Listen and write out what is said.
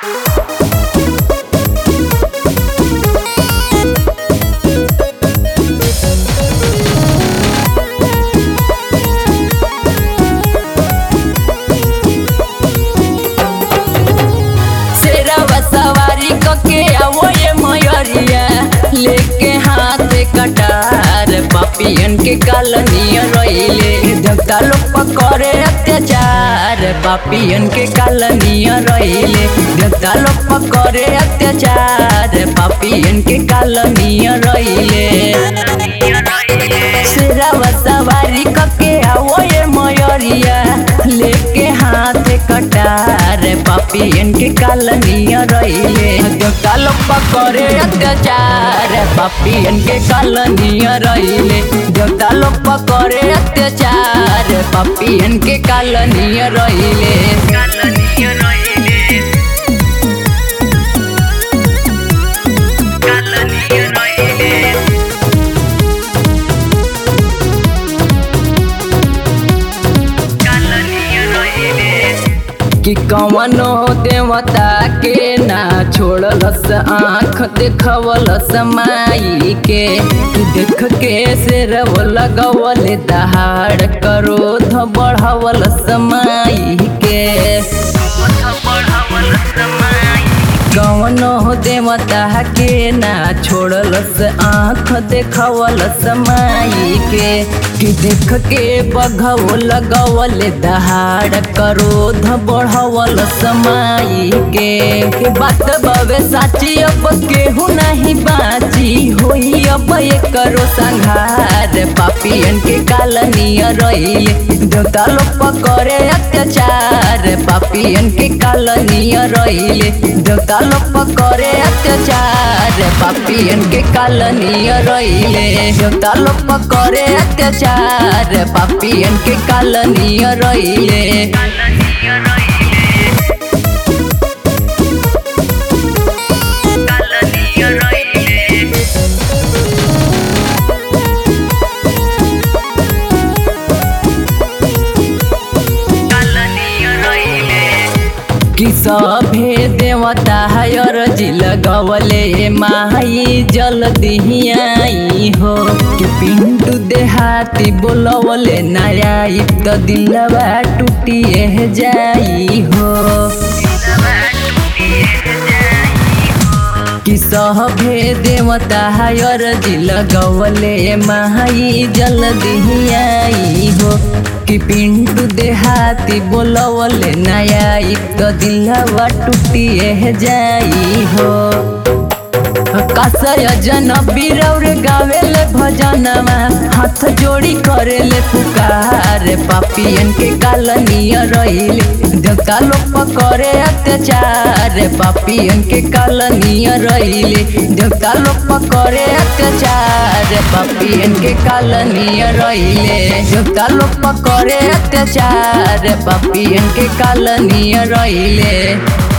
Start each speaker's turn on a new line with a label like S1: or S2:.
S1: लेके हाथ कटार पापियन के कालनिया रहिले देवता लोग पकड़े अत्याचार पापियन के कालनिया रहिले देवता लोग पकड़े अत्याचार पापियन के कालनिया रहिले शेरावा सवारी कके आवो ये मयरिया लेके हाथ कटार पापियन के कालनिया रहिले देवता लोग पकड़े अत्याचार पापियन के कालनिया रहिले देवता लोग पकड़े अत्याचार पापियन के कालनिया रहिले कि कवनो देवता के ना छोड़लस आँख देखवलस माई के देख के सिरव लगवल दहाड़ क्रोध बढ़वलस माई के कवनो देवता के ना छोड़लस आँख देखवलस माई के कि देख के बघव लगवल दहाड़ क्रोध बढ़वलस माई के बात बवे साची अब केहू नहीं बाची होई अब एकरो संघार पापियन के कालनिया रहिले देवता लोग पकड़े अत्याचार पापियन के कालनिया रहिले देवता लोग पकड़े अत्याचार पापियन के कालनिया रहिले देवता लोग पकड़े अत्याचार पापियन के कालनिया रहिले कि सभे देवता हयर जिल गवले माई जल्दी आई हो कि पिंटू देहाती बोलवले नया तो दिलवा टूटिए जाई हो कि सभे देवता हयर जिल गवले माई जल्दी आई हो कि पिंटू देहाती बोलवले नया तो दिलवा टूटिए जाई हो कसय जन बीरौर गावेले भजनमा हाथ जोड़ी करेले पुकार पापियन के कालनिया रहिले देवता लोग पकड़े अत्याचार पापियन के कालनिया रहिले देवता लोग पकड़े अत्याचार पापियन के कालनिया रहिले देवता लोग पकड़े अत्याचार पापियन के कालनिया रहिले।